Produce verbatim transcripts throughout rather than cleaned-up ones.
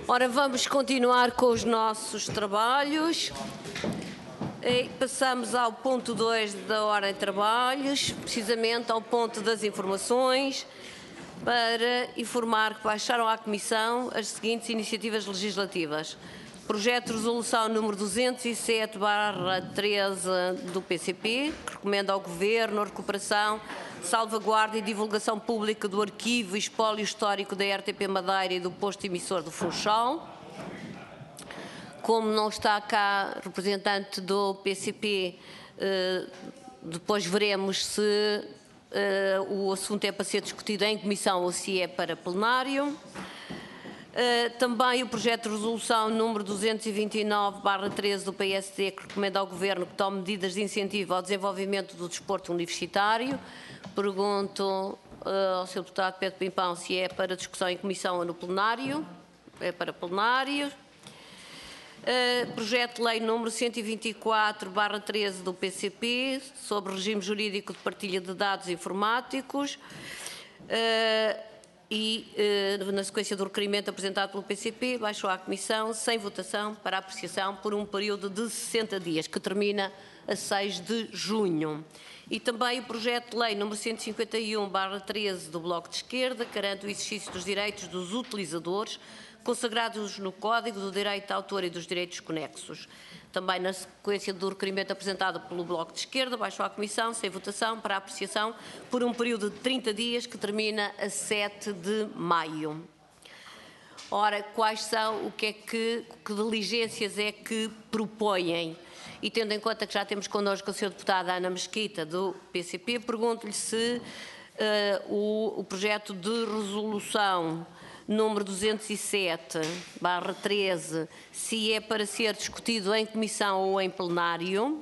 Ora, vamos continuar com os nossos trabalhos. E passamos ao ponto dois da ordem de trabalhos, precisamente ao ponto das informações, para informar que baixaram à Comissão as seguintes iniciativas legislativas. Projeto de resolução número duzentos e sete barra treze do P C P, que recomenda ao Governo a recuperação, salvaguarda e divulgação pública do arquivo e espólio histórico da R T P Madeira e do posto emissor do Funchal. Como não está cá representante do P C P, depois veremos se o assunto é para ser discutido em comissão ou se é para plenário. Também o projeto de resolução número duzentos e vinte e nove barra treze do P S D, que recomenda ao Governo que tome medidas de incentivo ao desenvolvimento do desporto universitário. Pergunto ao senhor Deputado Pedro Pimpão se é para discussão em comissão ou no plenário. É para plenário. Uh, projeto de lei número cento e vinte e quatro barra treze do P C P, sobre regime jurídico de partilha de dados informáticos, uh, e uh, na sequência do requerimento apresentado pelo P C P, baixou à Comissão sem votação para apreciação por um período de sessenta dias, que termina a seis de junho. E também o projeto de lei número cento e cinquenta e um barra treze do Bloco de Esquerda, que garante o exercício dos direitos dos utilizadores, consagrados no Código do Direito de Autor e dos Direitos Conexos. Também na sequência do requerimento apresentado pelo Bloco de Esquerda, baixou à Comissão, sem votação, para apreciação por um período de trinta dias, que termina a sete de maio. Ora, quais são, o que é que, que diligências é que propõem? E tendo em conta que já temos connosco a senhora Deputada Ana Mesquita, do P C P, pergunto-lhe se uh, o, o projeto de resolução número duzentos e sete barra treze, se é para ser discutido em comissão ou em plenário.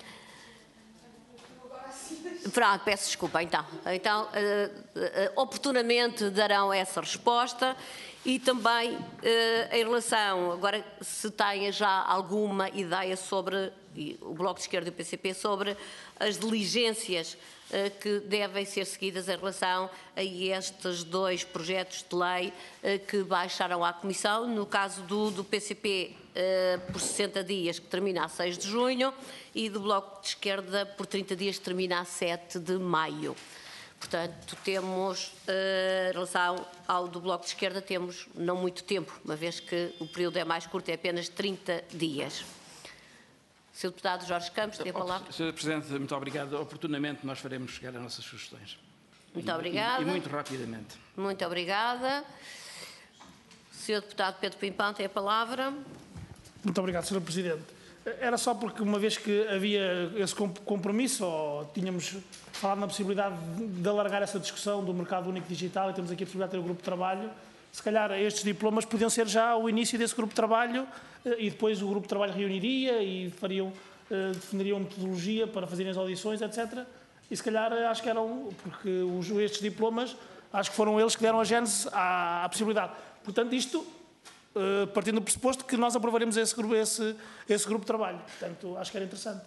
Pronto, peço desculpa, então. Então, uh, uh, oportunamente darão essa resposta. E também, uh, em relação, agora, se tenha já alguma ideia sobre, e o Bloco de Esquerda e o P C P, sobre as diligências uh, que devem ser seguidas em relação a estes dois projetos de lei uh, que baixaram à Comissão, no caso do, do P C P uh, por sessenta dias, que termina a seis de junho, e do Bloco de Esquerda por trinta dias, que termina a sete de maio. Portanto, temos, uh, em relação ao do Bloco de Esquerda, temos não muito tempo, uma vez que o período é mais curto, é apenas trinta dias. senhor Deputado Jorge Campos, tem a palavra. senhora Presidente, muito obrigado. Oportunamente nós faremos chegar as nossas sugestões. Muito e, obrigada. E, e muito rapidamente. Muito obrigada. senhor Deputado Pedro Pimpão, tem a palavra. Muito obrigado, senhora Presidente. Era só porque, uma vez que havia esse compromisso, ou tínhamos falado na possibilidade de alargar essa discussão do mercado único digital, e temos aqui a possibilidade de ter o grupo de trabalho, se calhar estes diplomas podiam ser já o início desse grupo de trabalho, e depois o grupo de trabalho reuniria e fariam, definiriam a metodologia para fazerem as audições, etcétera. E se calhar acho que eram, porque os, estes diplomas, acho que foram eles que deram a gênese à, à possibilidade. Portanto, isto... Uh, partindo do pressuposto que nós aprovaremos esse grupo, esse, esse grupo de trabalho. Portanto, acho que era interessante.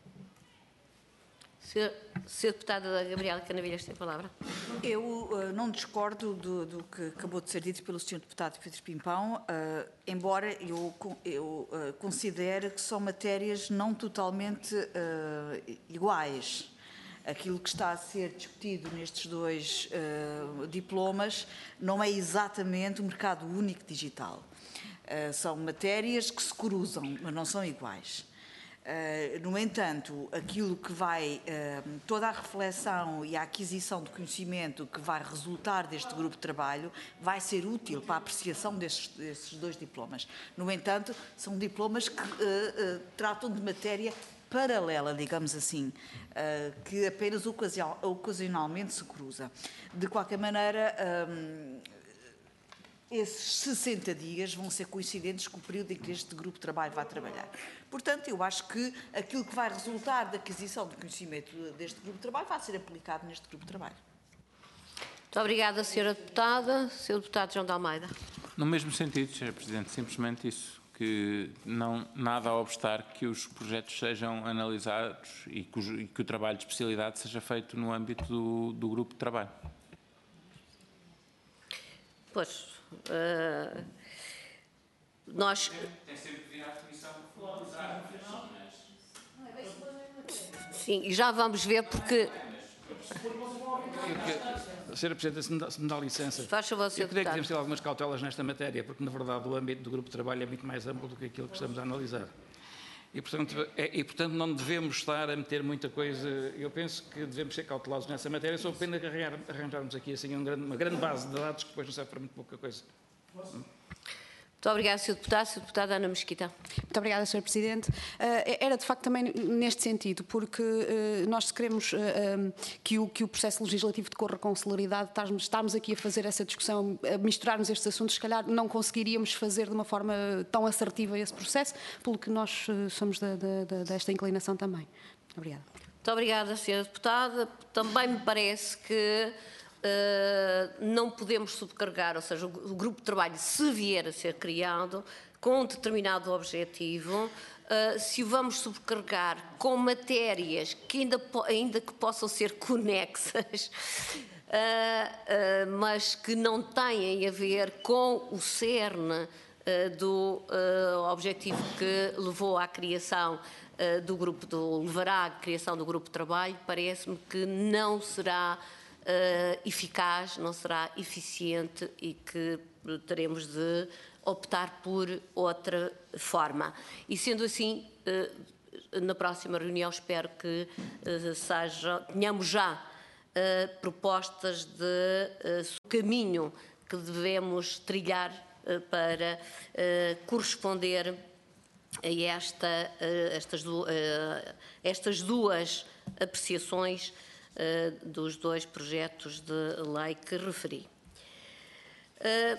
senhora Deputada Gabriela Canavilhas, tem a palavra. Eu uh, não discordo do, do que acabou de ser dito pelo senhor Deputado Pedro Pimpão, uh, embora eu, eu uh, considere que são matérias não totalmente uh, iguais. Aquilo que está a ser discutido nestes dois uh, diplomas não é exatamente o mercado único digital. Uh, são matérias que se cruzam, mas não são iguais. Uh, no entanto, aquilo que vai, uh, toda a reflexão e a aquisição de conhecimento que vai resultar deste grupo de trabalho vai ser útil para a apreciação desses, desses dois diplomas. No entanto, são diplomas que uh, uh, tratam de matéria paralela, digamos assim, uh, que apenas ocasionalmente se cruza. De qualquer maneira, um, esses sessenta dias vão ser coincidentes com o período em que este grupo de trabalho vai trabalhar. Portanto, eu acho que aquilo que vai resultar da aquisição de conhecimento deste grupo de trabalho vai ser aplicado neste grupo de trabalho. Muito obrigada, senhora Deputada. senhor Deputado João de Almeida. No mesmo sentido, senhora Presidente, simplesmente isso, que não, nada a obstar que os projetos sejam analisados e que, o, e que o trabalho de especialidade seja feito no âmbito do, do grupo de trabalho. Pois, uh, nós... Tem sempre que vir à comissão formalizar. Sim, e já vamos ver porque... senhora Presidente, se me dá, se me dá licença, Faz favor, senhor eu creio que Deputado. devemos ter algumas cautelas nesta matéria, porque, na verdade, o âmbito do grupo de trabalho é muito mais amplo do que aquilo que estamos a analisar. E, portanto, é, e, portanto não devemos estar a meter muita coisa. Eu penso que devemos ser cautelosos nessa matéria, só pena que arranjar, arranjarmos aqui assim, um grande, uma grande base de dados que depois não serve para muito pouca coisa. Muito obrigada, senhor Deputado. senhora Deputada Ana Mesquita. Muito obrigada, senhor Presidente. Uh, era de facto também neste sentido, porque uh, nós queremos uh, um, que, o, que o processo legislativo decorra com celeridade. Estamos, estamos aqui a fazer essa discussão, a misturarmos estes assuntos, se calhar não conseguiríamos fazer de uma forma tão assertiva esse processo, pelo que nós uh, somos da, da, da, desta inclinação também. Obrigada. Muito obrigada, senhora Deputada. Também me parece que Uh, não podemos subcarregar, ou seja, o, o grupo de trabalho, se vier a ser criado com um determinado objetivo, uh, se o vamos subcarregar com matérias que ainda, ainda que possam ser conexas, uh, uh, mas que não têm a ver com o cerne uh, do uh, objetivo que levou à criação uh, do grupo, do, levará à criação do grupo de trabalho, parece-me que não será Uh, eficaz, não será eficiente e que teremos de optar por outra forma. E sendo assim, uh, na próxima reunião espero que uh, seja, tenhamos já uh, propostas de uh, caminho que devemos trilhar uh, para uh, corresponder a esta, uh, estas, du uh, estas duas apreciações Uh, dos dois projetos de lei que referi. Uh,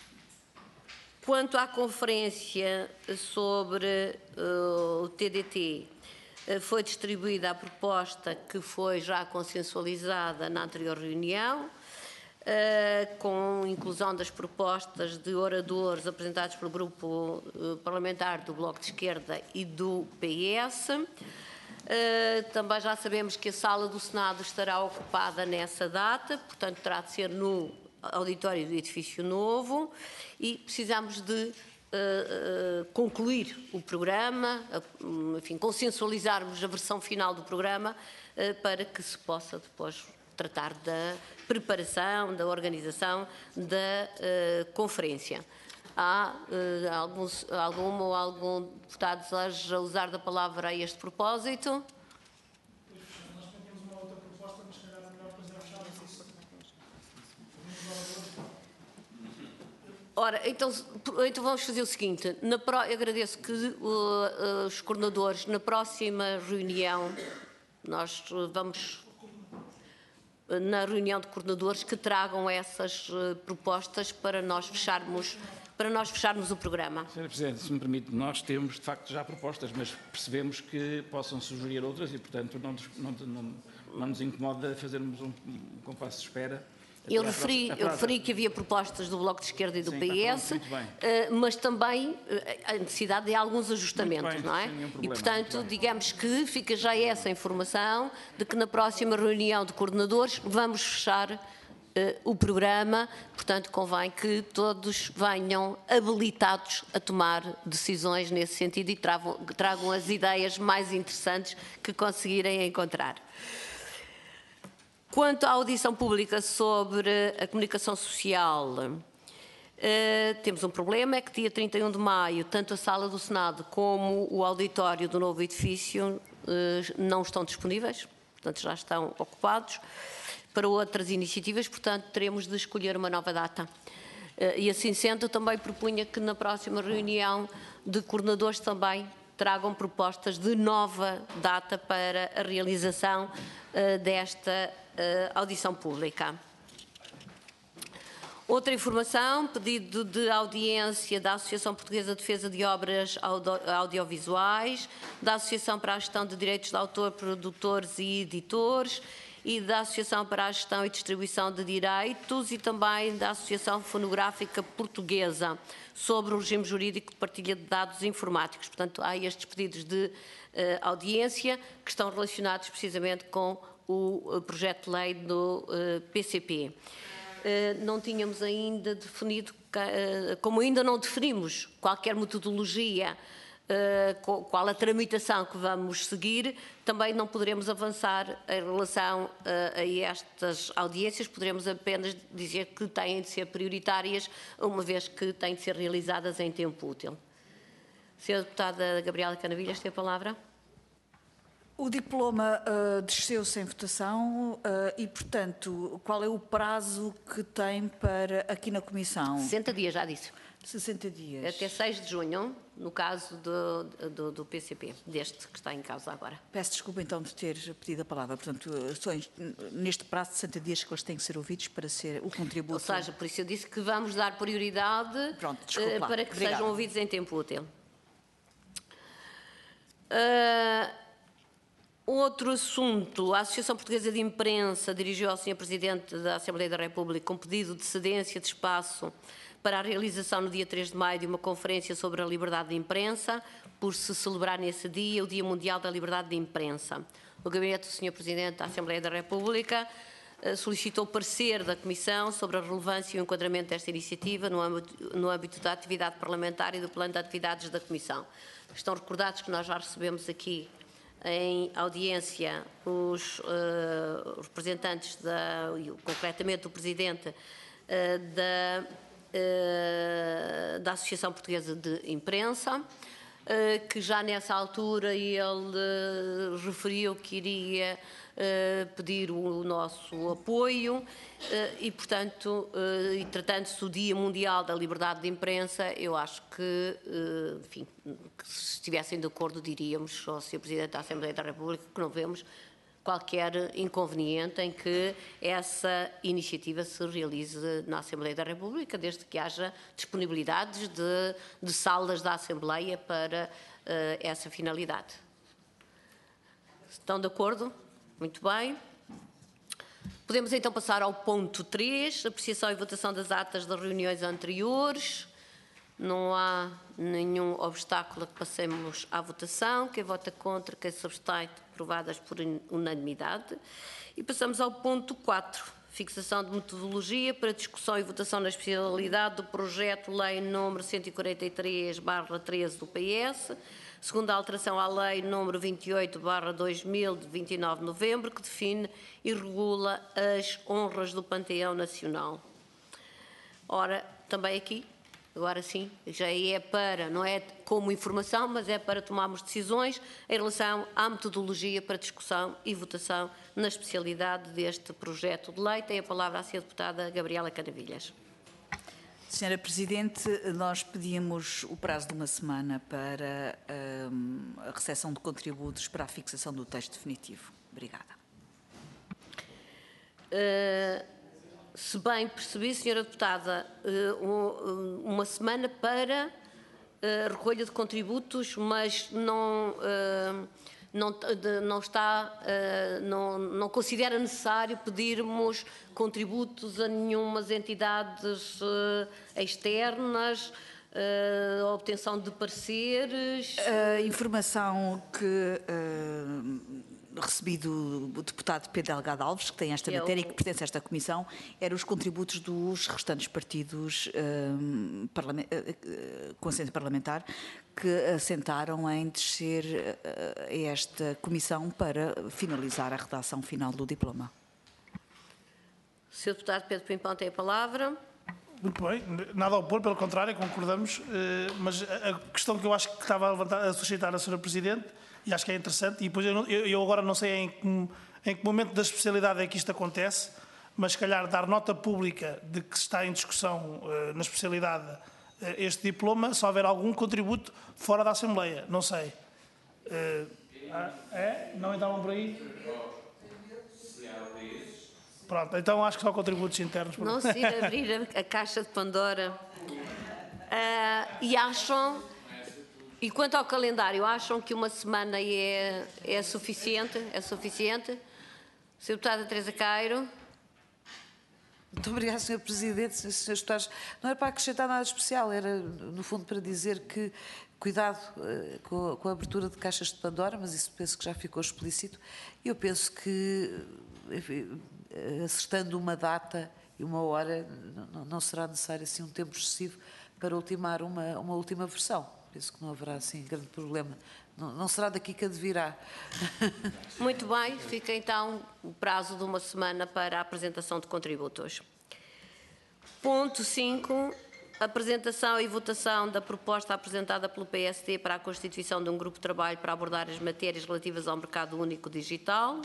quanto à conferência sobre uh, o T D T, uh, foi distribuída a proposta que foi já consensualizada na anterior reunião, uh, com inclusão das propostas de oradores apresentados pelo grupo uh, parlamentar do Bloco de Esquerda e do P S. Uh, também já sabemos que a sala do Senado estará ocupada nessa data, portanto terá de ser no auditório do edifício novo e precisamos de uh, uh, concluir o programa, uh, enfim, consensualizarmos a versão final do programa uh, para que se possa depois tratar da preparação, da organização da uh, conferência. Há uh, alguns, alguma ou algum deputado deseja usar da palavra a este propósito? Nós temos uma outra proposta, mas se calhar é melhor fazer a fechada disso. Ora, então, então vamos fazer o seguinte. Na pro, eu agradeço que uh, os coordenadores, na próxima reunião, nós vamos, na reunião de coordenadores, que tragam essas uh, propostas para nós fecharmos para nós fecharmos o programa. senhora Presidente, se me permite, nós temos de facto já propostas, mas percebemos que possam sugerir outras e, portanto, não, não, não, não nos incomoda fazermos um, um compasso de espera. Eu referi, eu referi que havia propostas do Bloco de Esquerda e do Sim, P S, está pronto, muito bem. mas também a necessidade de alguns ajustamentos, Bem, não é? sem nenhum E, problema, portanto, digamos que fica já essa informação de que na próxima reunião de coordenadores vamos fechar o programa, portanto, convém que todos venham habilitados a tomar decisões nesse sentido e tragam, tragam as ideias mais interessantes que conseguirem encontrar. Quanto à audição pública sobre a comunicação social, Uh, temos um problema, é que dia trinta e um de maio, tanto a sala do Senado como o auditório do novo edifício uh, não estão disponíveis, portanto já estão ocupados para outras iniciativas, portanto teremos de escolher uma nova data. Uh, e assim sendo, também propunha que na próxima reunião de coordenadores também tragam propostas de nova data para a realização uh, desta uh, audição pública. Outra informação, pedido de audiência da Associação Portuguesa de Defesa de Obras Audiovisuais, da Associação para a Gestão de Direitos de Autor, Produtores e Editores e da Associação para a Gestão e Distribuição de Direitos e também da Associação Fonográfica Portuguesa sobre o regime jurídico de partilha de dados informáticos. Portanto, há estes pedidos de uh, audiência que estão relacionados precisamente com o uh, projeto de lei do uh, P C P. Uh, não tínhamos ainda definido como ainda não definimos qualquer metodologia, qual a tramitação que vamos seguir, também não poderemos avançar em relação a estas audiências, poderemos apenas dizer que têm de ser prioritárias, uma vez que têm de ser realizadas em tempo útil. Senhora Deputada Gabriela Canavilhas, tem a palavra. O diploma uh, desceu sem votação uh, e, portanto, qual é o prazo que tem para aqui na Comissão? sessenta dias, já disse. sessenta dias. Até seis de junho, no caso do, do, do P C P, deste que está em causa agora. Peço desculpa então de ter pedido a palavra. Portanto, só neste prazo de sessenta dias que eles têm que ser ouvidos para ser o contributo. Ou seja, por isso eu disse que vamos dar prioridade. Pronto, uh, para que Obrigada. Sejam ouvidos em tempo útil. Uh, Outro assunto, a Associação Portuguesa de Imprensa dirigiu ao senhor Presidente da Assembleia da República um pedido de cedência de espaço para a realização no dia três de maio de uma conferência sobre a liberdade de imprensa, por se celebrar nesse dia o Dia Mundial da Liberdade de Imprensa. O gabinete do senhor Presidente da Assembleia da República solicitou parecer da Comissão sobre a relevância e o enquadramento desta iniciativa no âmbito, no âmbito da atividade parlamentar e do plano de atividades da Comissão. Estão recordados que nós já recebemos aqui em audiência os uh, representantes, da, concretamente o Presidente uh, da, uh, da Associação Portuguesa de Imprensa, uh, que já nessa altura ele uh, referiu que iria uh, pedir o nosso apoio uh, e, portanto, uh, e tratando-se do Dia Mundial da Liberdade de Imprensa, eu acho que, uh, enfim, que se estivessem de acordo, diríamos ao senhor Presidente da Assembleia da República que não vemos qualquer inconveniente em que essa iniciativa se realize na Assembleia da República, desde que haja disponibilidades de, de salas da Assembleia para uh, essa finalidade. Estão de acordo? Muito bem. Podemos então passar ao ponto três, apreciação e votação das atas das reuniões anteriores. Não há nenhum obstáculo a que passemos à votação. Quem vota contra, quem se abstém, aprovadas por unanimidade. E passamos ao ponto quatro, fixação de metodologia para discussão e votação na especialidade do projeto Lei número cento e quarenta e três barra treze do P S, segundo a alteração à Lei número vinte e oito barra dois mil, de vinte e nove de novembro, que define e regula as honras do Panteão Nacional. Ora, também aqui, agora sim, já é para, não é como informação, mas é para tomarmos decisões em relação à metodologia para discussão e votação na especialidade deste projeto de lei. Tem a palavra a senhora Deputada Gabriela Canavilhas. Senhora Presidente, nós pedimos o prazo de uma semana para um, a recepção de contributos para a fixação do texto definitivo. Obrigada. Uh... Se bem percebi, senhora Deputada, uma semana para a recolha de contributos, mas não, não, não está, não, não considera necessário pedirmos contributos a nenhumas entidades externas, a obtenção de pareceres? A informação que uh, recebi do, do deputado Pedro Delgado Alves, que tem esta Eu... matéria e que pertence a esta comissão, eram os contributos dos restantes partidos uh, parlament, uh, com assento parlamentar que assentaram em descer uh, a esta comissão para finalizar a redação final do diploma. senhor Deputado Pedro Pimpão tem a palavra. Muito bem, nada a opor, pelo contrário, concordamos, mas a questão que eu acho que estava a, levantar, a suscitar a senhora Presidente, e acho que é interessante, e depois eu, eu agora não sei em que, em que momento da especialidade é que isto acontece, mas se calhar dar nota pública de que está em discussão na especialidade este diploma, se houver algum contributo fora da Assembleia, não sei. É? Não entravam por aí? Pronto, então acho que só contributos internos. Não se ir abrir a, a caixa de Pandora. Uh, e acham, e quanto ao calendário, acham que uma semana é, é suficiente? É suficiente? senhora Deputada Teresa Cairo. Muito obrigada, senhor Presidente, senhores Deputados. Não era para acrescentar nada especial, era, no fundo, para dizer que cuidado uh, com, com a abertura de caixas de Pandora, mas isso penso que já ficou explícito. Eu penso que, enfim, acertando uma data e uma hora não, não será necessário assim um tempo excessivo para ultimar uma, uma última versão. Penso que não haverá assim grande problema. Não, não será daqui que advirá. Muito bem, fica então o prazo de uma semana para a apresentação de contributos. Ponto cinco. Apresentação e votação da proposta apresentada pelo P S D para a constituição de um grupo de trabalho para abordar as matérias relativas ao mercado único digital.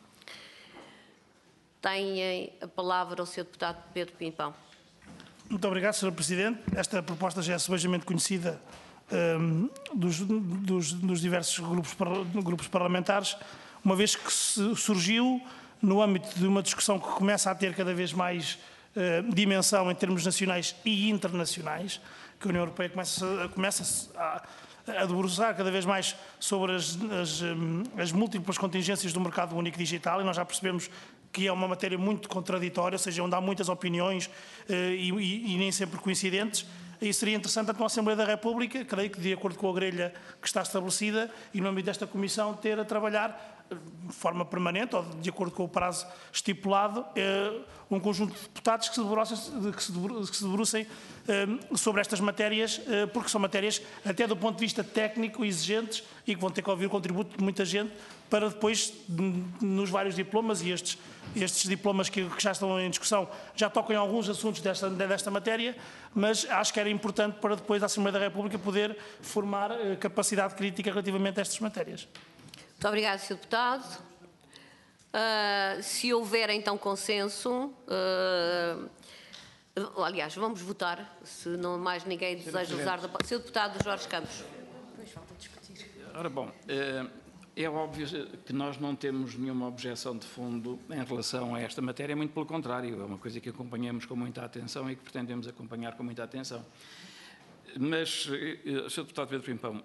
Tem a palavra o senhor deputado Pedro Pimpão. Muito obrigado, senhor Presidente. Esta proposta já é subejamente conhecida um, dos, dos, dos diversos grupos, grupos parlamentares, uma vez que surgiu no âmbito de uma discussão que começa a ter cada vez mais uh, dimensão em termos nacionais e internacionais, que a União Europeia começa, começa a, a debruçar cada vez mais sobre as, as, as múltiplas contingências do mercado único digital, e nós já percebemos que é uma matéria muito contraditória, ou seja, onde há muitas opiniões uh, e, e, e nem sempre coincidentes. E seria interessante, tanto na Assembleia da República, creio que de acordo com a grelha que está estabelecida, e no âmbito desta Comissão, ter a trabalhar de forma permanente, ou de acordo com o prazo estipulado, uh, um conjunto de deputados que se debrucem, que se debrucem, que se debrucem uh, sobre estas matérias, uh, porque são matérias, até do ponto de vista técnico, exigentes, e que vão ter que ouvir o contributo de muita gente, para depois, nos vários diplomas, e estes, estes diplomas que, que já estão em discussão, já tocam em alguns assuntos desta, desta matéria, mas acho que era importante para depois a Assembleia da República poder formar uh, capacidade crítica relativamente a estas matérias. Muito obrigado, senhor Deputado. Uh, se houver então consenso, uh, aliás, vamos votar, se não mais ninguém deseja usar da... senhor Deputado Jorge Campos. Depois falta discutir. Ora bom, é óbvio que nós não temos nenhuma objeção de fundo em relação a esta matéria, muito pelo contrário, é uma coisa que acompanhamos com muita atenção e que pretendemos acompanhar com muita atenção. Mas, senhor Deputado Pedro Pimpão,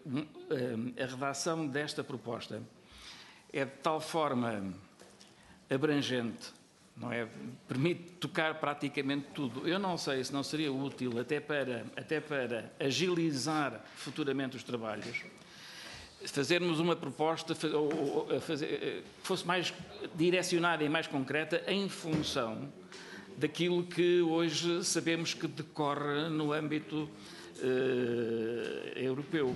a redação desta proposta é de tal forma abrangente, não é? Permite tocar praticamente tudo. Eu não sei se não seria útil, até para, até para agilizar futuramente os trabalhos, fazermos uma proposta ou, ou, fazer, que fosse mais direcionada e mais concreta em função daquilo que hoje sabemos que decorre no âmbito uh, europeu.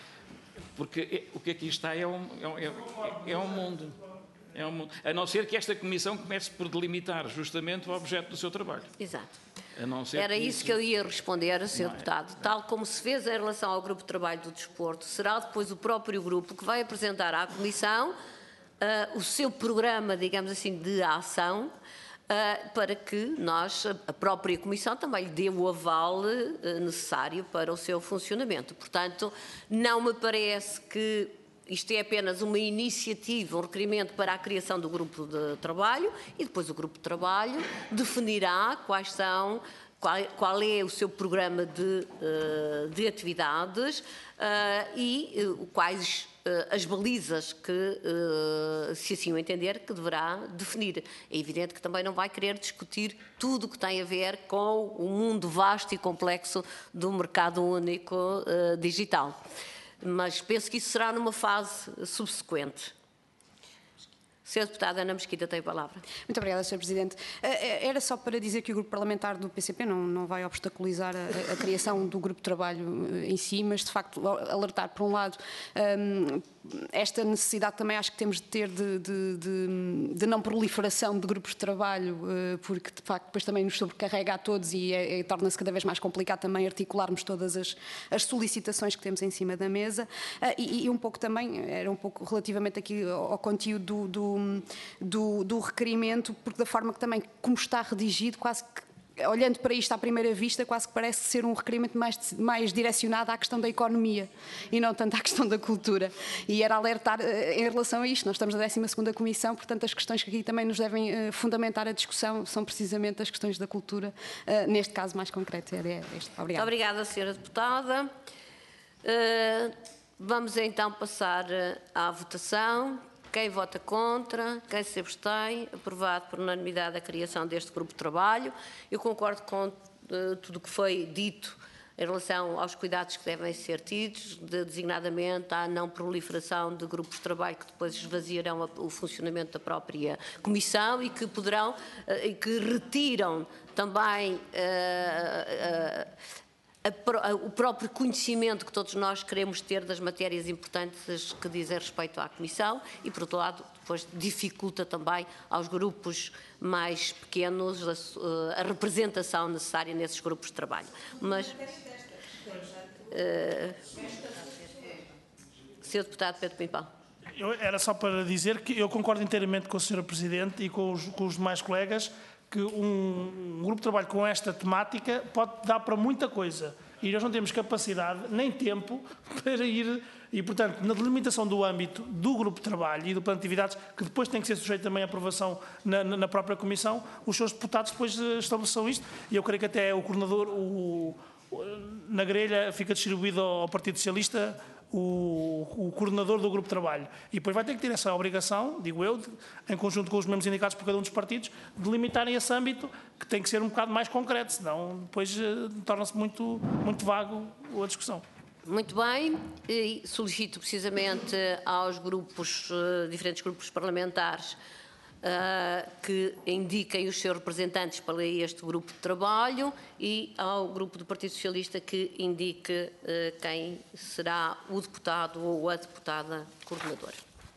Porque o que aqui está é um, é, é um mundo. É um mundo. A não ser que esta Comissão comece por delimitar justamente o objeto do seu trabalho. Exato. A não ser Era que isso que eu ia responder, senhor Deputado. Tal como se fez em relação ao Grupo de Trabalho do Desporto, será depois o próprio grupo que vai apresentar à Comissão uh, o seu programa, digamos assim, de ação, Uh, para que nós, a própria Comissão, também lhe dê o aval uh, necessário para o seu funcionamento. Portanto, não me parece que isto é apenas uma iniciativa, um requerimento para a criação do grupo de trabalho, e depois o grupo de trabalho definirá quais são, qual, qual é o seu programa de, uh, de atividades uh, e uh, quais as balizas que, se assim o entender, que deverá definir. É evidente que também não vai querer discutir tudo o que tem a ver com o mundo vasto e complexo do mercado único digital. Mas penso que isso será numa fase subsequente. senhora Deputada Ana Mesquita tem a palavra. Muito obrigada, senhor Presidente. Era só para dizer que o Grupo Parlamentar do P C P não, não vai obstaculizar a, a criação do Grupo de Trabalho em si, mas de facto alertar, por um lado, um, esta necessidade também acho que temos de ter de, de, de, de não proliferação de grupos de trabalho, porque de facto depois também nos sobrecarrega a todos e é, é, torna-se cada vez mais complicado também articularmos todas as, as solicitações que temos em cima da mesa e, e um pouco também, era um pouco relativamente aqui ao, ao conteúdo do, do, do, do requerimento, porque da forma que também, como está redigido, quase que olhando para isto à primeira vista, quase que parece ser um requerimento mais, mais direcionado à questão da economia e não tanto à questão da cultura. E era alertar uh, em relação a isto. Nós estamos na décima segunda Comissão, portanto as questões que aqui também nos devem uh, fundamentar a discussão são precisamente as questões da cultura, uh, neste caso mais concreto. Era este. Obrigada. Muito obrigada, senhora Deputada. Uh, vamos então passar uh, à votação. Quem vota contra? Quem se abstém? Aprovado por unanimidade a criação deste grupo de trabalho. Eu concordo com uh, tudo o que foi dito em relação aos cuidados que devem ser tidos, de, designadamente à não proliferação de grupos de trabalho que depois esvaziarão a, o funcionamento da própria Comissão e que poderão, uh, e que retiram também uh, uh, A, a, o próprio conhecimento que todos nós queremos ter das matérias importantes que dizem respeito à Comissão e, por outro lado, depois dificulta também aos grupos mais pequenos a, a representação necessária nesses grupos de trabalho. Mas, uh, senhor Deputado Pedro Pimpão. Eu, era só para dizer que eu concordo inteiramente com a senhora Presidente e com os, com os demais colegas que um, um grupo de trabalho com esta temática pode dar para muita coisa e nós não temos capacidade nem tempo para ir e, portanto, na delimitação do âmbito do grupo de trabalho e do plano de atividades, que depois tem que ser sujeito também à aprovação na, na própria Comissão, os seus deputados depois estabeleçam isto e eu creio que até o coordenador, o, na grelha fica distribuído ao Partido Socialista O, o coordenador do grupo de trabalho. E depois vai ter que ter essa obrigação, digo eu, de, em conjunto com os membros indicados por cada um dos partidos, de limitarem esse âmbito, que tem que ser um bocado mais concreto, senão depois uh, torna-se muito, muito vago a discussão. Muito bem, e solicito precisamente aos grupos, uh, diferentes grupos parlamentares, Uh, que indiquem os seus representantes para este grupo de trabalho e ao grupo do Partido Socialista que indique uh, quem será o deputado ou a deputada coordenadora.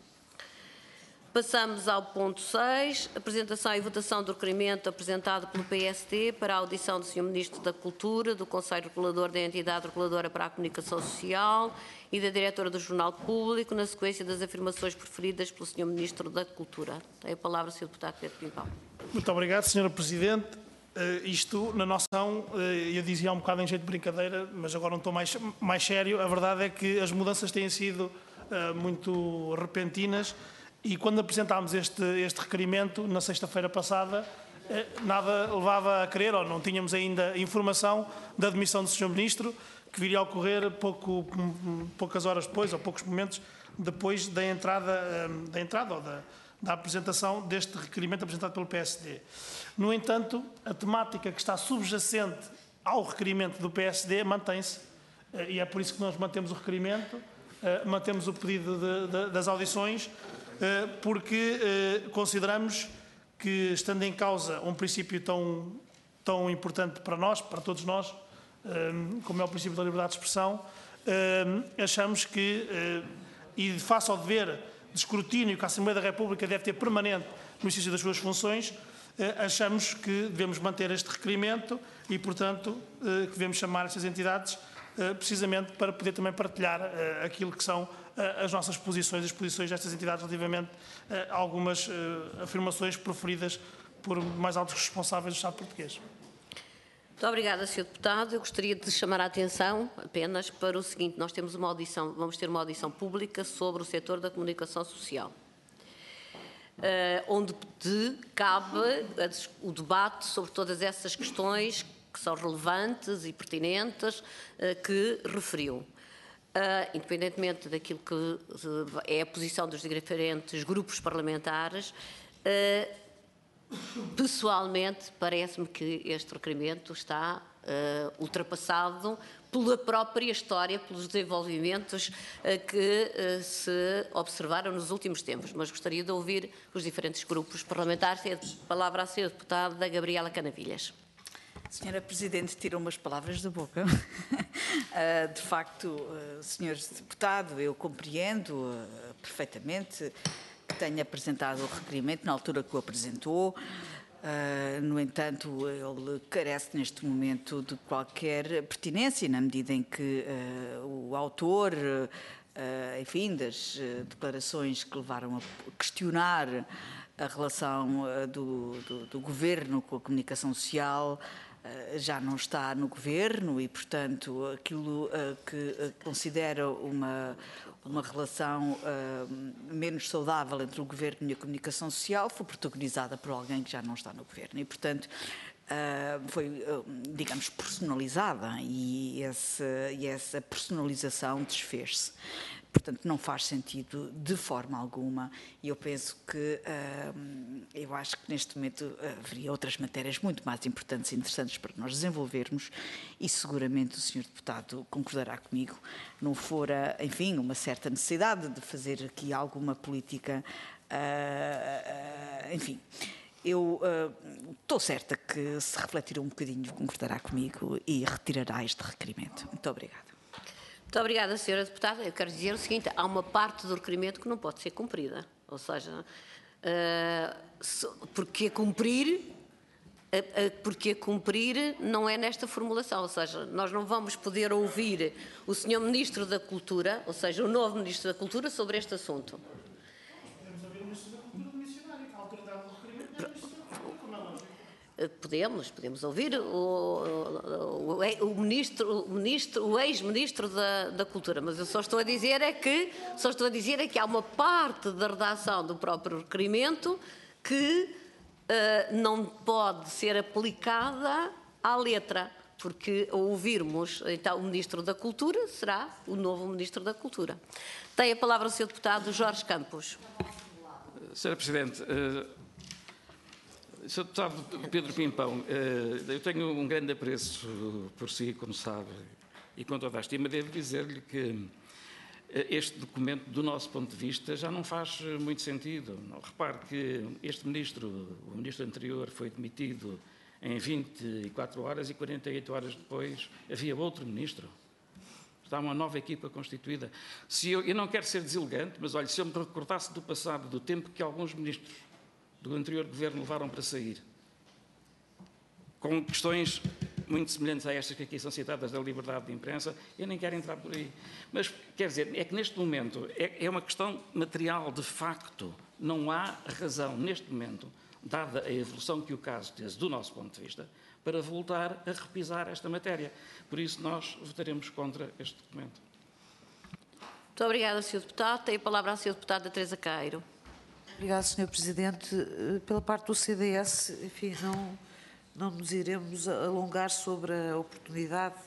Passamos ao ponto seis, apresentação e votação do requerimento apresentado pelo P S D para a audição do senhor Ministro da Cultura, do Conselho Regulador da Entidade Reguladora para a Comunicação Social e da Diretora do Jornal Público, na sequência das afirmações preferidas pelo senhor Ministro da Cultura. Tem a palavra o senhor Deputado Pedro Pimpão. Muito obrigado, senhora Presidente. Uh, isto, na nossa ação, uh, eu dizia um bocado em jeito de brincadeira, mas agora não estou mais, mais sério. A verdade é que as mudanças têm sido uh, muito repentinas. E quando apresentámos este, este requerimento, na sexta-feira passada, eh, nada levava a crer, ou não tínhamos ainda informação da demissão do senhor Ministro, que viria a ocorrer pouco, poucas horas depois, ou poucos momentos depois da entrada, da entrada ou da, da apresentação deste requerimento apresentado pelo P S D. No entanto, a temática que está subjacente ao requerimento do P S D mantém-se, eh, e é por isso que nós mantemos o requerimento, eh, mantemos o pedido de, de, das audições, porque consideramos que, estando em causa um princípio tão, tão importante para nós, para todos nós, como é o princípio da liberdade de expressão, achamos que, e face ao dever de escrutínio que a Assembleia da República deve ter permanente no exercício das suas funções, achamos que devemos manter este requerimento e, portanto, que devemos chamar estas entidades precisamente para poder também partilhar aquilo que são as nossas posições, as posições destas entidades relativamente a algumas afirmações proferidas por mais altos responsáveis do Estado português. Muito obrigada, senhor Deputado. Eu gostaria de chamar a atenção apenas para o seguinte: nós temos uma audição, vamos ter uma audição pública sobre o setor da comunicação social, onde de, cabe o debate sobre todas essas questões que são relevantes e pertinentes que referiu. Uh, independentemente daquilo que uh, é a posição dos diferentes grupos parlamentares, uh, pessoalmente parece-me que este requerimento está uh, ultrapassado pela própria história, pelos desenvolvimentos uh, que uh, se observaram nos últimos tempos. Mas gostaria de ouvir os diferentes grupos parlamentares. Tem a palavra a senhora deputada Gabriela Canavilhas. Senhora Presidente, tirou umas palavras da boca. De facto, senhor Deputado, eu compreendo perfeitamente que tenha apresentado o requerimento na altura que o apresentou. No entanto, ele carece neste momento de qualquer pertinência, na medida em que o autor, enfim, das declarações que levaram a questionar a relação do, do, do Governo com a comunicação social, já não está no Governo e, portanto, aquilo uh, que uh, considera uma, uma relação uh, menos saudável entre o Governo e a comunicação social foi protagonizada por alguém que já não está no Governo e, portanto, uh, foi, uh, digamos, personalizada e, esse, e essa personalização desfez-se. portanto, não faz sentido de forma alguma, e eu penso que, uh, eu acho que neste momento uh, haveria outras matérias muito mais importantes e interessantes para nós desenvolvermos, e seguramente o senhor Deputado concordará comigo, não fora, enfim, uma certa necessidade de fazer aqui alguma política, uh, uh, enfim... Eu uh, estou certa que se refletir um bocadinho concordará comigo e retirará este requerimento. Muito obrigada. Muito obrigada, senhora Deputada. Eu quero dizer o seguinte, há uma parte do requerimento que não pode ser cumprida. Ou seja, uh, se, porque cumprir, uh, uh, porque cumprir não é nesta formulação. Ou seja, nós não vamos poder ouvir o senhor Ministro da Cultura, ou seja, o novo Ministro da Cultura, sobre este assunto. Podemos, podemos ouvir o, o, o, o ministro, o, ministro, o ex-ministro da, da Cultura, mas eu só estou a dizer é que só estou a dizer é que há uma parte da redação do próprio requerimento que uh, não pode ser aplicada à letra, porque ao ouvirmos então o ministro da Cultura será o novo ministro da Cultura. Tem a palavra o senhor Deputado Jorge Campos. senhora Presidente, uh... senhor Deputado Pedro Pimpão, eu tenho um grande apreço por si, como sabe, e com toda a estima, devo dizer-lhe que este documento, do nosso ponto de vista, já não faz muito sentido. Repare que este ministro, o ministro anterior, foi demitido em vinte e quatro horas e quarenta e oito horas depois havia outro ministro. Está uma nova equipa constituída. Se eu, eu não quero ser deselegante, mas olha, se eu me recordasse do passado, do tempo que alguns ministros do anterior governo levaram para sair, com questões muito semelhantes a estas que aqui são citadas da liberdade de imprensa, eu nem quero entrar por aí. Mas, quer dizer, é que neste momento é, é uma questão material, de facto. Não há razão, neste momento, dada a evolução que o caso teve do nosso ponto de vista, para voltar a repisar esta matéria. Por isso, nós votaremos contra este documento. Muito obrigada, senhor Deputado. Tem a palavra a senhora Deputada Teresa Caeiro. Obrigada, senhor Presidente. Pela parte do C D S, enfim, não, não nos iremos alongar sobre a oportunidade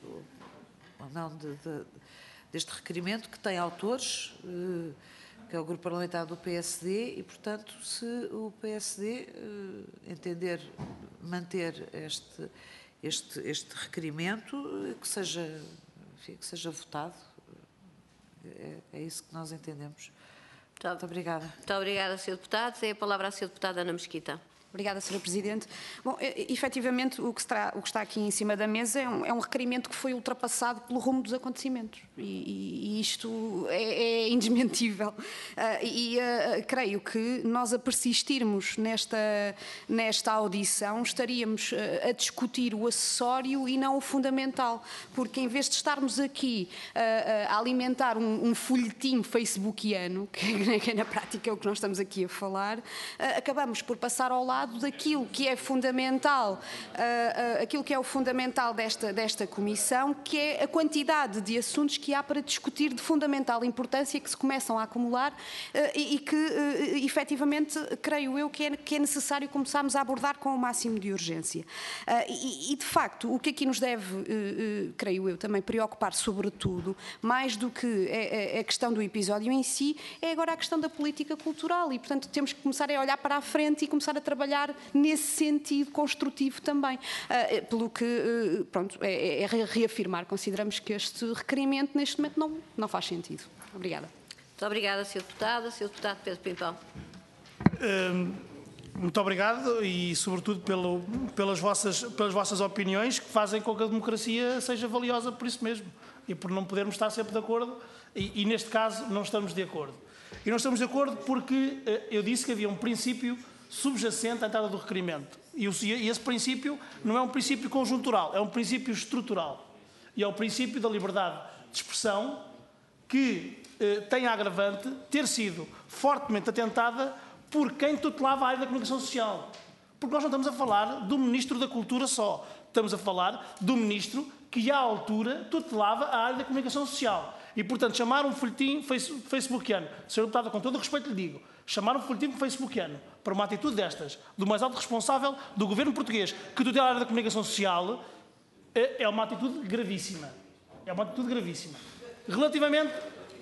ou não de, de, deste requerimento, que tem autores, que é o Grupo Parlamentar do P S D, e, portanto, se o P S D entender manter este, este, este requerimento, que seja, enfim, que seja votado. É, é isso que nós entendemos. Muito obrigada. Muito obrigada, senhor Deputado. Tem a palavra a senhora Deputada Ana Mesquita. Obrigada, senhora Presidente. Bom, efetivamente, o que, está, o que está aqui em cima da mesa é um, é um requerimento que foi ultrapassado pelo rumo dos acontecimentos. E, e isto é, é indesmentível. Uh, e uh, creio que nós, a persistirmos nesta, nesta audição, estaríamos uh, a discutir o acessório e não o fundamental. Porque, em vez de estarmos aqui uh, a alimentar um, um folhetim facebookiano, que, que na prática é o que nós estamos aqui a falar, uh, acabamos por passar ao lado daquilo que é fundamental, uh, uh, aquilo que é o fundamental desta, desta comissão, que é a quantidade de assuntos que há para discutir de fundamental importância, que se começam a acumular uh, e, e que, uh, efetivamente, creio eu que é, que é necessário começarmos a abordar com o máximo de urgência. Uh, e, e, de facto, o que aqui nos deve, uh, uh, creio eu, também preocupar, sobretudo, mais do que a, a questão do episódio em si, é agora a questão da política cultural e, portanto, temos que começar a olhar para a frente e começar a trabalhar nesse sentido construtivo também. Uh, pelo que, uh, pronto, é, é reafirmar, consideramos que este requerimento neste momento não, não faz sentido. Obrigada. Muito obrigada, senhor Deputado. senhor Deputado Pedro Pimpão. Uh, muito obrigado e, sobretudo, pelo, pelas, vossas, pelas vossas opiniões que fazem com que a democracia seja valiosa por isso mesmo e por não podermos estar sempre de acordo e, e neste caso, não estamos de acordo. E não estamos de acordo porque uh, eu disse que havia um princípio subjacente à entrada do requerimento. E esse princípio não é um princípio conjuntural, é um princípio estrutural. E é o princípio da liberdade de expressão que eh, tem a agravante ter sido fortemente atentada por quem tutelava a área da comunicação social. Porque nós não estamos a falar do Ministro da Cultura só. Estamos a falar do Ministro que, à altura, tutelava a área da comunicação social. E, portanto, chamar um folhetim facebookiano, senhor Deputado, com todo o respeito lhe digo, chamar um folhetim facebookiano para uma atitude destas, do mais alto responsável do governo português, que tutela a área da comunicação social, é uma atitude gravíssima. É uma atitude gravíssima. Relativamente,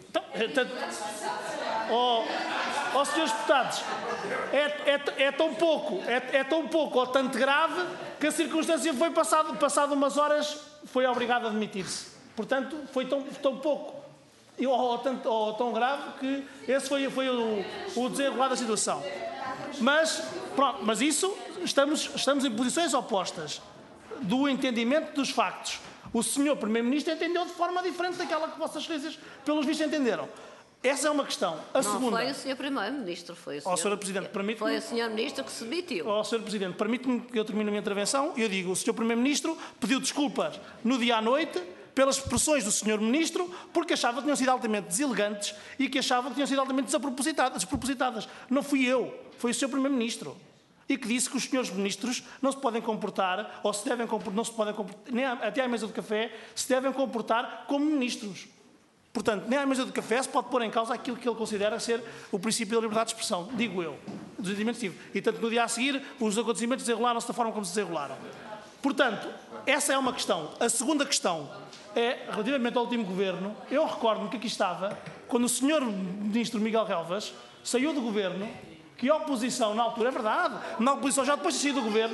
Então, é, tanto, oh, oh, senhores deputados, é, é, é tão pouco, é, é tão pouco ou tanto grave que a circunstância foi passado, passado umas horas, foi obrigado a demitir-se. Portanto, foi tão, tão pouco ou, ou, tanto, ou tão grave que esse foi, foi o, o desenrolar da situação. Mas, pronto, mas isso, estamos, estamos em posições opostas do entendimento dos factos. O senhor Primeiro-Ministro entendeu de forma diferente daquela que vossas excelências, pelos vistos, entenderam. Essa é uma questão. A não segunda... foi o senhor Primeiro-Ministro, foi o senhor... Ó, senhora Presidente, permite-me... Foi o senhor Ministro que se demitiu. Ó, senhor Presidente, permite-me que eu termine a minha intervenção. Eu digo, o senhor Primeiro-Ministro pediu desculpas no dia à noite pelas expressões do senhor Ministro, porque achava que tinham sido altamente deselegantes e que achava que tinham sido altamente despropositadas. despropositadas. Não fui eu, foi o senhor Primeiro-Ministro. E que disse que os senhores ministros não se podem comportar, ou se devem comportar, não se podem comportar, nem até à mesa de café, se devem comportar como ministros. Portanto, nem à mesa de café se pode pôr em causa aquilo que ele considera ser o princípio da liberdade de expressão, digo eu, dos entendimentos tive. E, tanto, no dia a seguir, os acontecimentos desenrolaram-se da forma como se desenrolaram. Portanto, essa é uma questão. A segunda questão é, relativamente ao último governo, eu recordo-me que aqui estava, quando o senhor ministro Miguel Relvas saiu do governo, que a oposição, na altura, é verdade, na oposição já depois de sair do governo...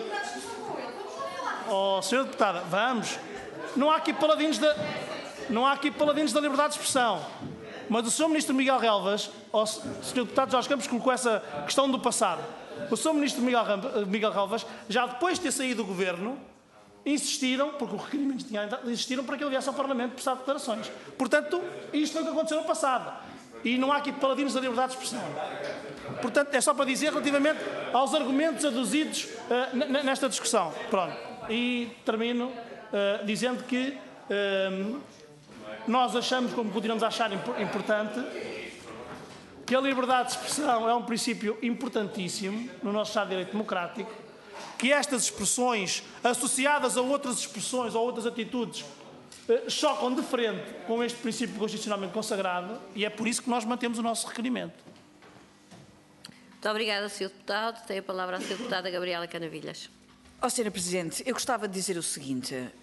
Oh, senhora deputada, vamos. Não há aqui paladinos da, não há aqui paladinos da liberdade de expressão. Mas o senhor ministro Miguel Relvas, o senhor deputado Jorge Campos colocou essa questão do passado. O senhor ministro Miguel, Miguel Relvas, já depois de ter saído do governo, insistiram, porque o requerimento tinha, insistiram para que ele viesse ao Parlamento prestar declarações. Portanto, isto foi o que aconteceu no passado. E não há aqui paladinos da liberdade de expressão. Portanto, é só para dizer relativamente aos argumentos aduzidos uh, nesta discussão. Pronto. E termino uh, dizendo que uh, nós achamos, como continuamos a achar importante, que a liberdade de expressão é um princípio importantíssimo no nosso Estado de Direito Democrático, que estas expressões, associadas a outras expressões ou outras atitudes, chocam de frente com este princípio constitucionalmente consagrado e é por isso que nós mantemos o nosso requerimento. Muito obrigada, senhor Deputado. Tem a palavra a senhora Deputada Gabriela Canavilhas. Ó, senhora Presidente, eu gostava de dizer o seguinte, uh,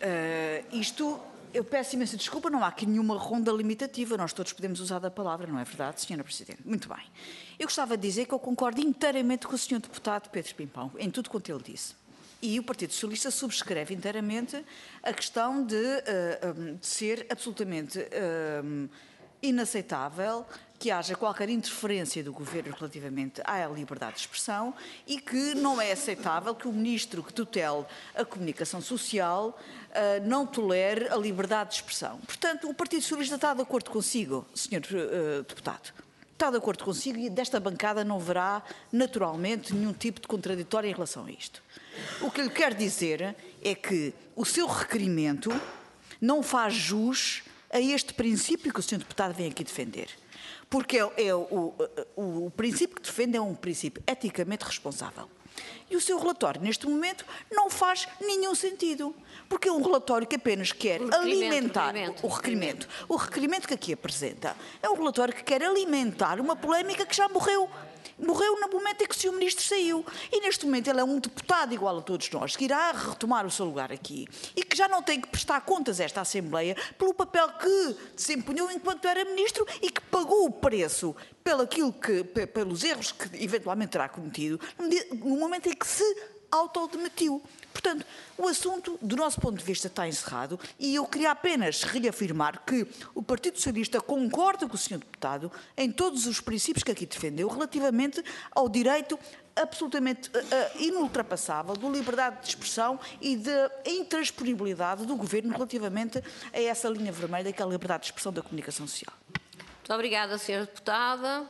isto, eu peço imensa desculpa, não há aqui nenhuma ronda limitativa, nós todos podemos usar a palavra, não é verdade, senhora Presidente? Muito bem. Eu gostava de dizer que eu concordo inteiramente com o senhor Deputado Pedro Pimpão, em tudo quanto ele disse. E o Partido Socialista subscreve inteiramente a questão de, uh, de ser absolutamente uh, inaceitável que haja qualquer interferência do Governo relativamente à liberdade de expressão e que não é aceitável que o Ministro que tutele a comunicação social uh, não tolere a liberdade de expressão. Portanto, o Partido Socialista está de acordo consigo, senhor uh, Deputado. Está de acordo consigo e desta bancada não haverá, naturalmente, nenhum tipo de contraditório em relação a isto. O que eu lhe quero dizer é que o seu requerimento não faz jus a este princípio que o senhor Deputado vem aqui defender. Porque é, é, o, o, o princípio que defende é um princípio eticamente responsável. E o seu relatório, neste momento, não faz nenhum sentido. Porque é um relatório que apenas quer o alimentar... requerimento, o, o requerimento. O requerimento que aqui apresenta é um relatório que quer alimentar uma polémica que já morreu. Morreu no momento em que o senhor Ministro saiu. E neste momento ele é um deputado igual a todos nós, que irá retomar o seu lugar aqui e que já não tem que prestar contas a esta Assembleia pelo papel que desempenhou enquanto era Ministro e que pagou o preço pelo aquilo que, pelos erros que eventualmente terá cometido no momento em que se autodemitiu. Portanto, o assunto, do nosso ponto de vista, está encerrado e eu queria apenas reafirmar que o Partido Socialista concorda com o senhor Deputado em todos os princípios que aqui defendeu relativamente ao direito absolutamente uh, uh, inultrapassável de liberdade de expressão e da intransferibilidade do Governo relativamente a essa linha vermelha que é a liberdade de expressão da comunicação social. Muito obrigada, senhora Deputada.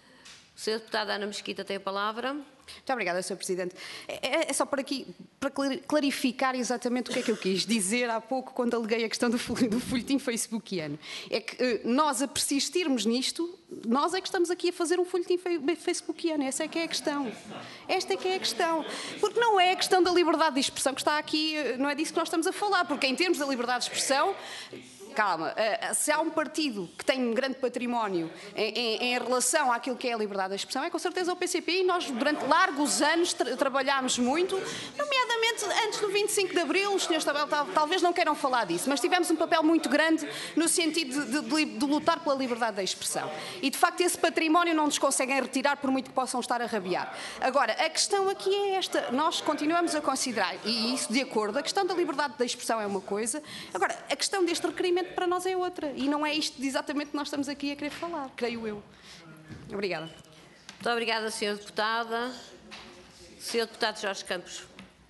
O senhor Deputado Ana Mesquita tem a palavra. Muito obrigada, senhor Presidente. É, é só por aqui, para clarificar exatamente o que é que eu quis dizer há pouco, quando aleguei a questão do, do folhetim facebookiano. É que nós, a persistirmos nisto, nós é que estamos aqui a fazer um folhetim facebookiano. Essa é que é a questão. Esta é que é a questão. Porque não é a questão da liberdade de expressão que está aqui, não é disso que nós estamos a falar, porque em termos da liberdade de expressão... Calma, se há um partido que tem um grande património em, em, em relação àquilo que é a liberdade de expressão, é com certeza o P C P, e nós durante largos anos tra trabalhámos muito, nomeadamente antes, antes do vinte e cinco de Abril, os senhores tal, tal, talvez não queiram falar disso, mas tivemos um papel muito grande no sentido de, de, de lutar pela liberdade da expressão. E, de facto, esse património não nos conseguem retirar por muito que possam estar a rabiar. Agora, a questão aqui é esta. Nós continuamos a considerar, e isso de acordo, a questão da liberdade da expressão é uma coisa, agora, a questão deste requerimento para nós é outra. E não é isto exatamente que nós estamos aqui a querer falar, creio eu. Obrigada. Muito obrigada, senhora Deputada. senhor Deputado Jorge Campos.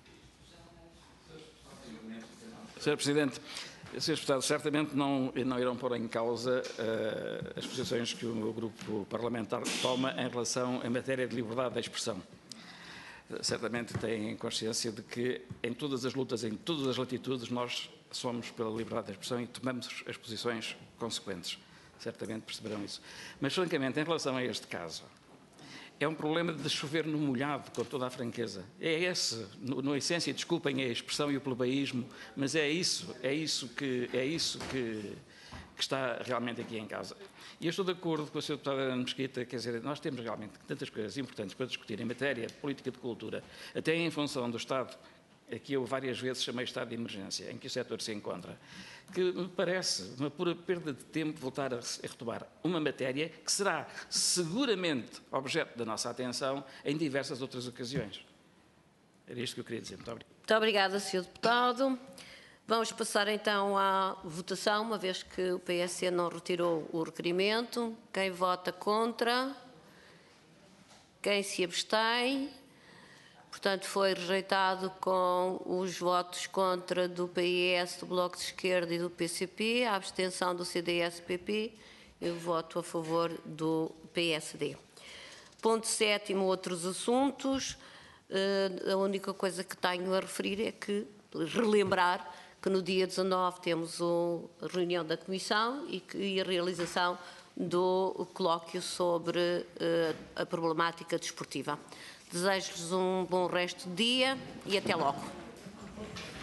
senhora Presidente, senhores Deputados, certamente não, não irão pôr em causa uh, as posições que o meu grupo parlamentar toma em relação à matéria de liberdade da expressão. Uh, certamente têm consciência de que em todas as lutas, em todas as latitudes, nós somos pela liberdade da expressão e tomamos as posições consequentes. Certamente perceberão isso. Mas, francamente, em relação a este caso, é um problema de chover no molhado, com toda a franqueza. É esse, no, no essência, desculpem a expressão e o plebeísmo, mas é isso, é isso, que, é isso que, que está realmente aqui em causa. E eu estou de acordo com a senhora Deputada Ana Mesquita, quer dizer, nós temos realmente tantas coisas importantes para discutir em matéria de política de cultura, até em função do Estado, aqui eu várias vezes chamei estado de emergência, em que o setor se encontra, que me parece uma pura perda de tempo voltar a retomar uma matéria que será seguramente objeto da nossa atenção em diversas outras ocasiões. Era isto que eu queria dizer. Muito obrigado. Muito obrigada, senhor Deputado. Vamos passar então à votação, uma vez que o P S C não retirou o requerimento. Quem vota contra? Quem se abstém? Portanto, foi rejeitado com os votos contra do P S, do Bloco de Esquerda e do P C P, a abstenção do C D S P P e o voto a favor do P S D. Ponto sétimo, outros assuntos. Uh, a única coisa que tenho a referir é que, relembrar que no dia dezanove temos a reunião da Comissão e, que, e a realização do colóquio sobre uh, a problemática desportiva. Desejo-vos um bom resto de dia e até logo.